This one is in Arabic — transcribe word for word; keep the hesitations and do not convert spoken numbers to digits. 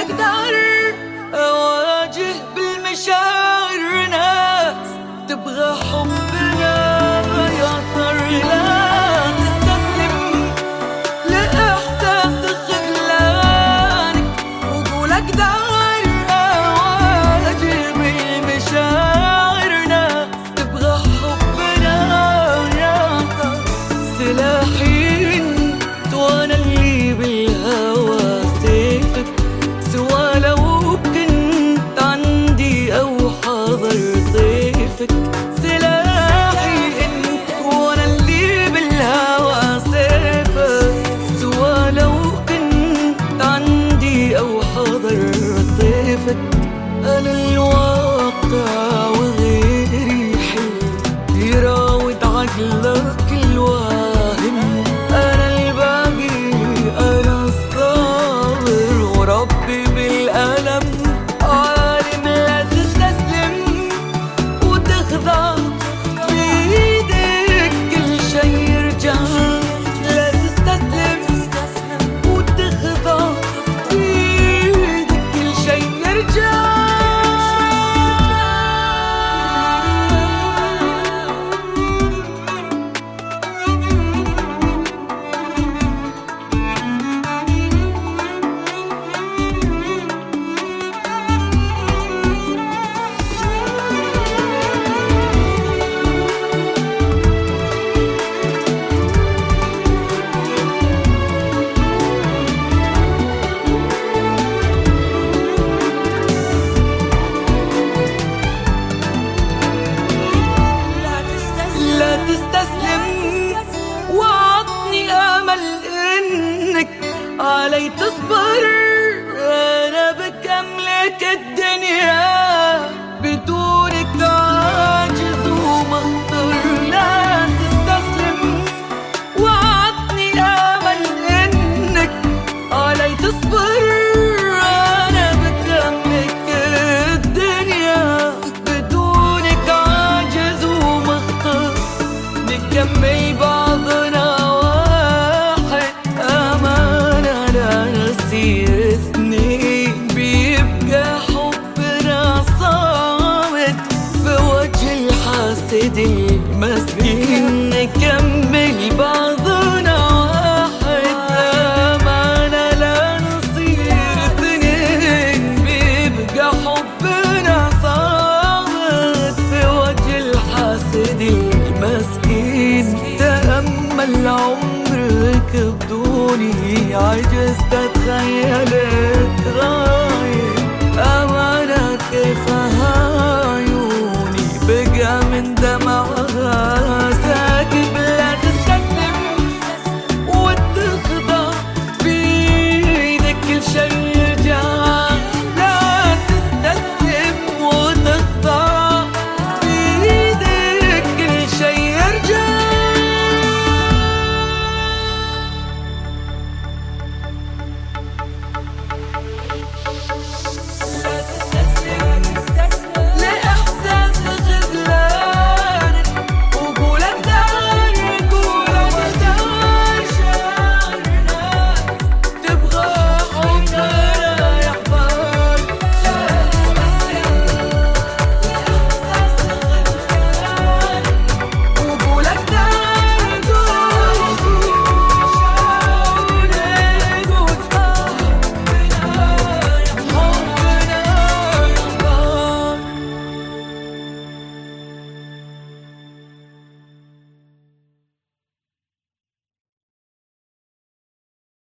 أقدر أواجه بالمشاعر ناس تبغى حبنا يا ترى. لا تستسلم لإحساس خذلانك وقول أقدر أواجه بالمشاعر ناس تبغى حبنا يا ترى. سلاحي انت وانا اللي بالهوى سيفك، سوا لو كنت عندي او حاضر ضيفك. سلاحي انت وانا اللي بالهوى سيفك، سوا لو كنت عندي او حاضر ضيفك. انا الواقع وغيري حلم يراود عقلك الواهم. انا الباقي انا الصابر وربي بالألم عالم. لا تستسلم وتخضع بإيدك كل شي يرجع. لا تستسلم وتخضع بإيدك كل شي يرجع. لا تستسلم وعطني امل انك علي تصبر. انا بك املك الدنيا بدونك عاجز ومخطر. لا تستسلم وعطني امل انك علي تصبر. انا بك املك الدنيا بدونك عاجز ومخطر. نكمل بعضنا واحد أمانة لا نصير اثنين. بيبقى حبنا صامت في وجه الحاسد المسكين. نكمل بعضنا واحد أمانة لا نصير اثنين. بيبقى حبنا صامت في وجه الحاسد المسكين. تأمل عمرك بدوني عجزت أتخيلك غايب. أمانة كيف